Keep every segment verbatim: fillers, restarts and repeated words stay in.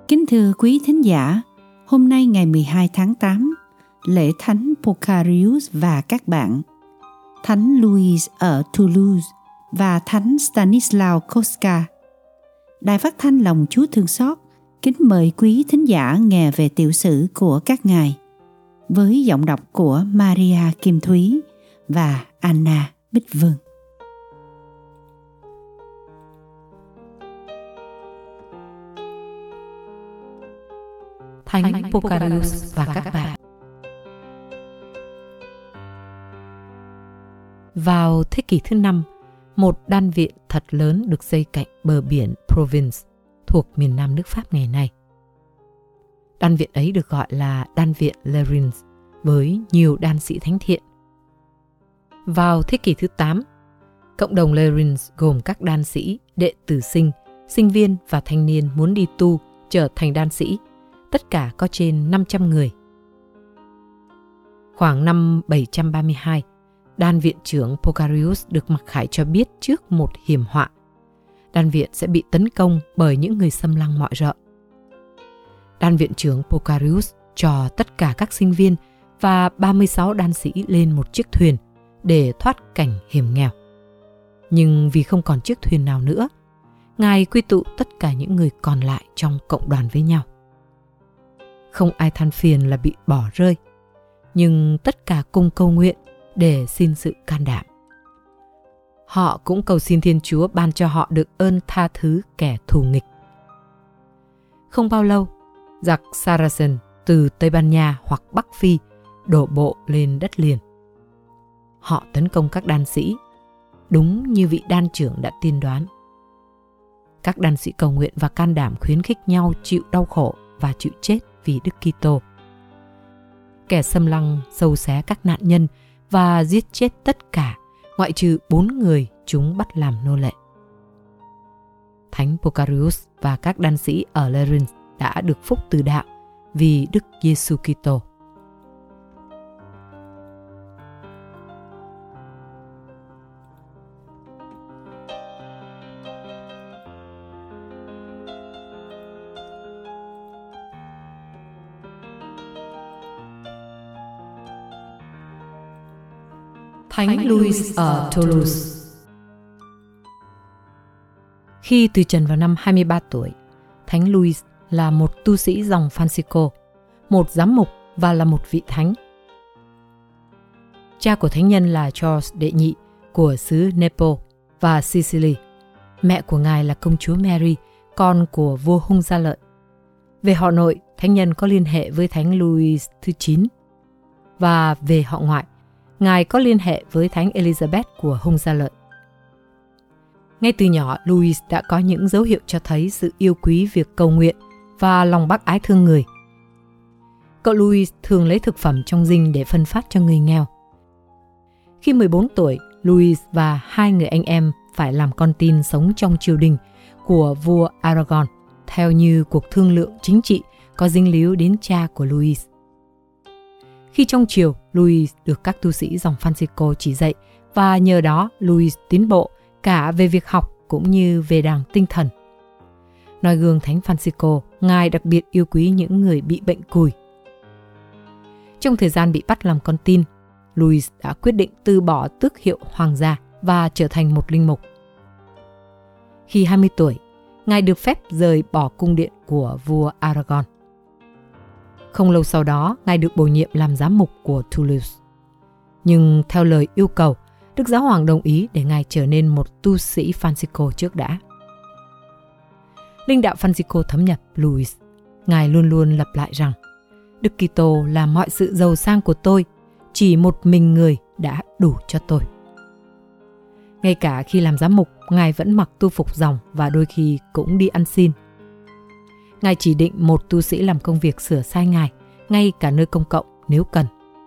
Kính thưa quý thính giả, hôm nay ngày mười hai tháng tám, lễ Thánh Porcarius và các bạn, Thánh Louis ở Toulouse và Thánh Stanislaw Kostka. Đài phát thanh Lòng Chúa Thương Xót kính mời quý thính giả nghe về tiểu sử của các ngài với giọng đọc của Maria Kim Thúy và Anna Bích Vân. Thánh Porcarius và các bạn. Vào thế kỷ thứ năm, một đan viện thật lớn được xây cạnh bờ biển Provence thuộc miền nam nước Pháp ngày nay. Đan viện ấy được gọi là đan viện Lerins với nhiều đan sĩ thánh thiện. Vào thế kỷ thứ tám, cộng đồng Lerins gồm các đan sĩ, đệ tử sinh, sinh viên và thanh niên muốn đi tu trở thành đan sĩ, tất cả có trên năm trăm người. Khoảng năm bảy trăm ba mươi hai, đan viện trưởng Porcarius được mặc khải cho biết trước một hiểm họa. Đan viện sẽ bị tấn công bởi những người xâm lăng mọi rợ. Đan viện trưởng Porcarius cho tất cả các sinh viên và ba mươi sáu đan sĩ lên một chiếc thuyền để thoát cảnh hiểm nghèo. Nhưng vì không còn chiếc thuyền nào nữa, Ngài quy tụ tất cả những người còn lại trong cộng đoàn với nhau. Không ai than phiền là bị bỏ rơi, nhưng tất cả cùng cầu nguyện để xin sự can đảm. Họ cũng cầu xin Thiên Chúa ban cho họ được ơn tha thứ kẻ thù nghịch. Không bao lâu, giặc Saracen từ Tây Ban Nha hoặc Bắc Phi đổ bộ lên đất liền. Họ tấn công các đan sĩ, đúng như vị đan trưởng đã tiên đoán. Các đan sĩ cầu nguyện và can đảm khuyến khích nhau chịu đau khổ và chịu chết vì Đức Kitô. Kẻ xâm lăng sâu xé các nạn nhân và giết chết tất cả, ngoại trừ bốn người chúng bắt làm nô lệ. Thánh Porcarius và các đan sĩ ở Lerins đã được phúc từ đạo vì Đức Giêsu Kitô. Thánh Louis ở Toulouse. Khi từ trần vào năm hai mươi ba tuổi, Thánh Louis là một tu sĩ dòng Francisco, một giám mục và là một vị thánh. Cha của thánh nhân là Charles đệ nhị của xứ Naples và Sicily. Mẹ của ngài là công chúa Mary, con của vua Hung Gia Lợi. Về họ nội, thánh nhân có liên hệ với Thánh Louis thứ chín. Và về họ ngoại, ngài có liên hệ với Thánh Elizabeth của Hung Gia Lợi. Ngay từ nhỏ, Louis đã có những dấu hiệu cho thấy sự yêu quý việc cầu nguyện và lòng bác ái thương người. Cậu Louis thường lấy thực phẩm trong dinh để phân phát cho người nghèo. Khi mười bốn tuổi, Louis và hai người anh em phải làm con tin sống trong triều đình của vua Aragon, theo như cuộc thương lượng chính trị có dính líu đến cha của Louis. Khi trong triều, Louis được các tu sĩ dòng Francisco chỉ dạy và nhờ đó Louis tiến bộ cả về việc học cũng như về đàng tinh thần. Noi gương Thánh Francisco, ngài đặc biệt yêu quý những người bị bệnh cùi. Trong thời gian bị bắt làm con tin, Louis đã quyết định từ bỏ tước hiệu hoàng gia và trở thành một linh mục. Khi hai mươi tuổi, ngài được phép rời bỏ cung điện của vua Aragon. Không lâu sau đó, ngài được bổ nhiệm làm giám mục của Toulouse. Nhưng theo lời yêu cầu, Đức Giáo Hoàng đồng ý để ngài trở nên một tu sĩ Francisco trước đã. Linh đạo Francisco thấm nhập Louis. Ngài luôn luôn lặp lại rằng, Đức Kitô là mọi sự giàu sang của tôi, chỉ một mình người đã đủ cho tôi. Ngay cả khi làm giám mục, ngài vẫn mặc tu phục dòng và đôi khi cũng đi ăn xin. Ngài chỉ định một tu sĩ làm công việc sửa sai ngài, ngay cả nơi công cộng nếu cần.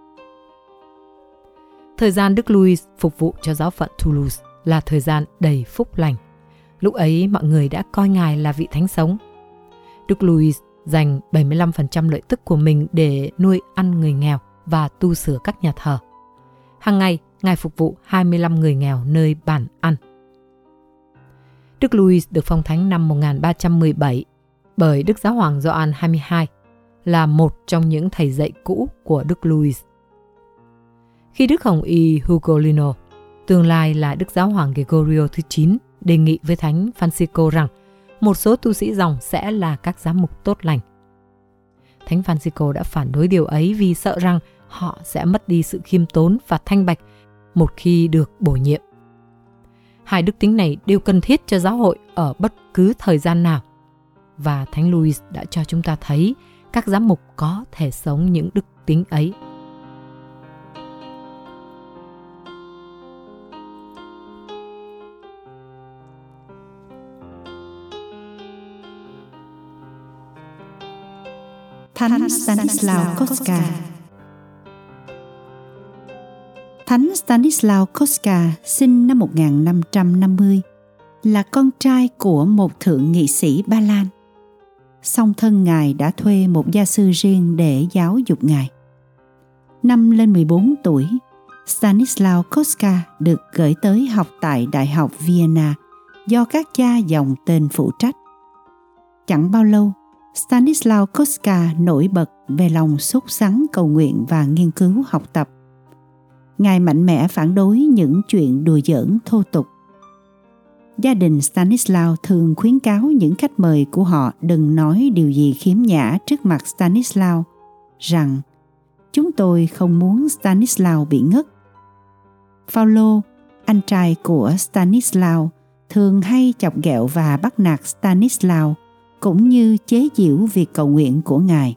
Thời gian Đức Louis phục vụ cho giáo phận Toulouse là thời gian đầy phúc lành. Lúc ấy mọi người đã coi ngài là vị thánh sống. Đức Louis dành bảy mươi lăm phần trăm lợi tức của mình để nuôi ăn người nghèo và tu sửa các nhà thờ. Hàng ngày, ngài phục vụ hai mươi lăm người nghèo nơi bàn ăn. Đức Louis được phong thánh năm một nghìn ba trăm mười bảy bởi Đức Giáo hoàng Gioan hai mươi hai là một trong những thầy dạy cũ của Đức Louis. Khi Đức Hồng Y Ugolino, tương lai là Đức Giáo hoàng Gregorio thứ chín, đề nghị với Thánh Francisco rằng một số tu sĩ dòng sẽ là các giám mục tốt lành, Thánh Francisco đã phản đối điều ấy vì sợ rằng họ sẽ mất đi sự khiêm tốn và thanh bạch một khi được bổ nhiệm. Hai đức tính này đều cần thiết cho giáo hội ở bất cứ thời gian nào, và Thánh Louis đã cho chúng ta thấy các giám mục có thể sống những đức tính ấy. Thánh Stanislaw Kostka. Thánh Stanislaw Kostka sinh năm một nghìn năm trăm năm mươi, là con trai của một thượng nghị sĩ Ba Lan. Song thân Ngài đã thuê một gia sư riêng để giáo dục Ngài. Năm lên mười bốn tuổi, Stanislaw Kostka được gửi tới học tại Đại học Vienna do các cha dòng tên phụ trách. Chẳng bao lâu, Stanislaw Kostka nổi bật về lòng sốt sắng cầu nguyện và nghiên cứu học tập. Ngài mạnh mẽ phản đối những chuyện đùa giỡn thô tục. Gia đình Stanislaw thường khuyến cáo những khách mời của họ đừng nói điều gì khiếm nhã trước mặt Stanislaw, rằng chúng tôi không muốn Stanislaw bị ngất. Phaolô, anh trai của Stanislaw, thường hay chọc ghẹo và bắt nạt Stanislaw, cũng như chế giễu việc cầu nguyện của Ngài.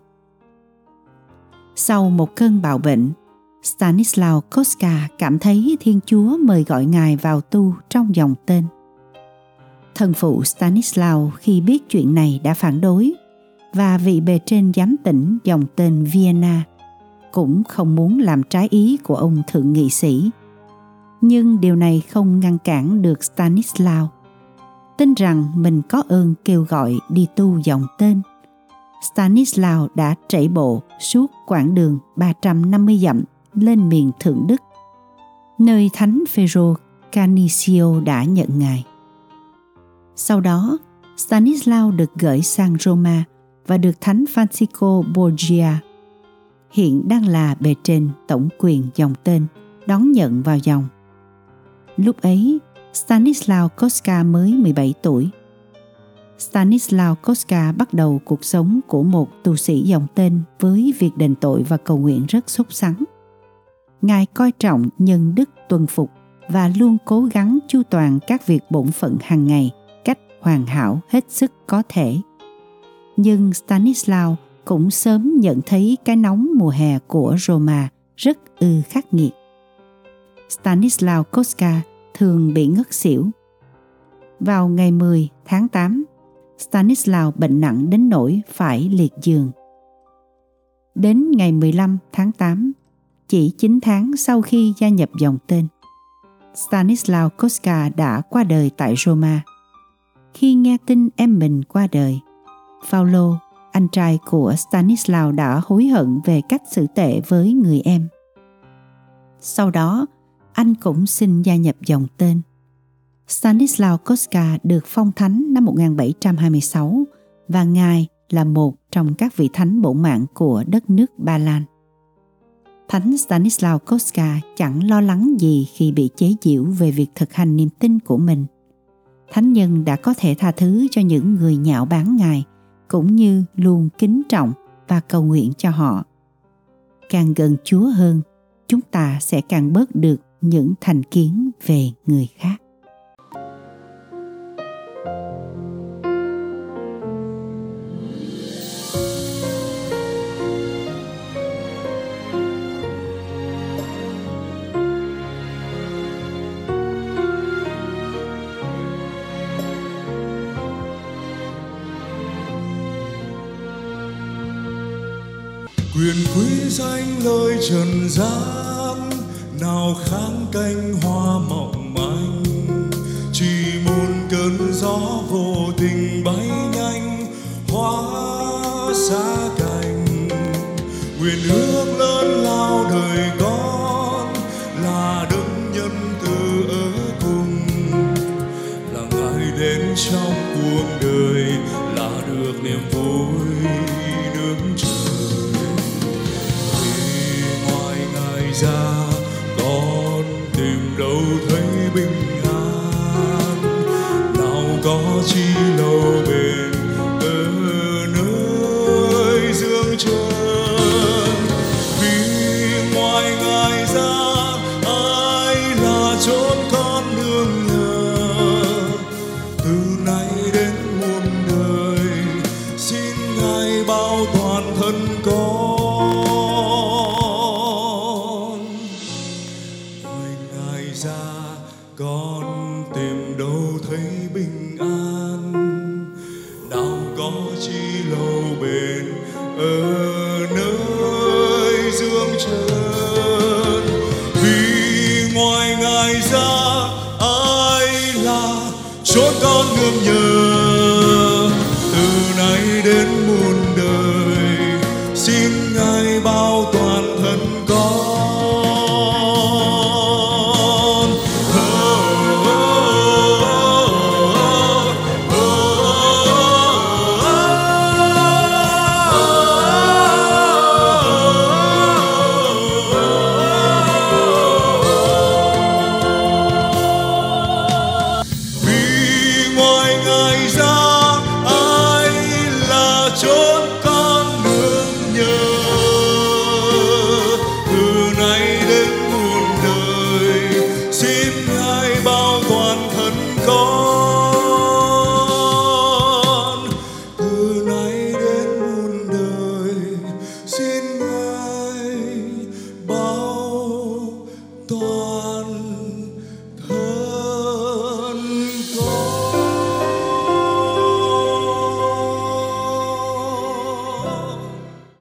Sau một cơn bạo bệnh, Stanislaw Kostka cảm thấy Thiên Chúa mời gọi Ngài vào tu trong dòng tên. Thân phụ Stanislaw khi biết chuyện này đã phản đối, và vị bề trên giám tỉnh dòng tên Vienna cũng không muốn làm trái ý của ông thượng nghị sĩ. Nhưng điều này không ngăn cản được Stanislaw tin rằng mình có ơn kêu gọi đi tu dòng tên. Stanislaw đã chạy bộ suốt quãng đường ba trăm năm mươi dặm lên miền Thượng Đức, nơi Thánh Phêrô Canicio đã nhận Ngài. Sau đó, Stanislaw được gửi sang Roma và được Thánh Francisco Borgia, hiện đang là bề trên tổng quyền dòng tên, đón nhận vào dòng. Lúc ấy, Stanislaw Kostka mới mười bảy tuổi. Stanislaw Kostka bắt đầu cuộc sống của một tu sĩ dòng tên với việc đền tội và cầu nguyện rất sốt sắng. Ngài coi trọng nhân đức tuân phục và luôn cố gắng chu toàn các việc bổn phận hàng ngày cách hoàn hảo hết sức có thể. Nhưng Stanislaw cũng sớm nhận thấy cái nóng mùa hè của Roma rất ư khắc nghiệt. Stanislaw Kostka thường bị ngất xỉu. Vào ngày mười tháng tám, Stanislaw bệnh nặng đến nỗi phải liệt giường. Đến ngày mười lăm tháng tám, chỉ chín tháng sau khi gia nhập dòng tên, Stanislaw Kostka đã qua đời tại Roma. Khi nghe tin em mình qua đời, Phaolô, anh trai của Stanislaw đã hối hận về cách xử tệ với người em. Sau đó, anh cũng xin gia nhập dòng tên. Stanislaw Kostka được phong thánh năm một nghìn bảy trăm hai mươi sáu và Ngài là một trong các vị thánh bổn mạng của đất nước Ba Lan. Thánh Stanislaw Kostka chẳng lo lắng gì khi bị chế giễu về việc thực hành niềm tin của mình. Thánh nhân đã có thể tha thứ cho những người nhạo báng Ngài, cũng như luôn kính trọng và cầu nguyện cho họ. Càng gần Chúa hơn, chúng ta sẽ càng bớt được những thành kiến về người khác. Quyền quý danh lời trần gian, nào kháng cánh hoa mỏng manh, chỉ một cơn gió vô tình bay nhanh hóa xa cành. Nguyện ước lớn lao đời con là đấng nhân từ ở cùng, là Ngài đến trong cuộc đời là được niềm vui ra con tìm đâu thấy bình an, nào có chi lâu bền ở nơi dương trần. Vì ngoài Ngài ra ai là chốn con nương nhờ, từ nay đến muôn đời xin Ngài bao toàn thân con. Ngoài Ngài ra con tìm đâu thấy bình an, nào có chi lâu bền ở nơi dương trần. Vì ngoài Ngài ra ai là chốn con nương nhờ, từ nay đến muôn đời xin Ngài bao toàn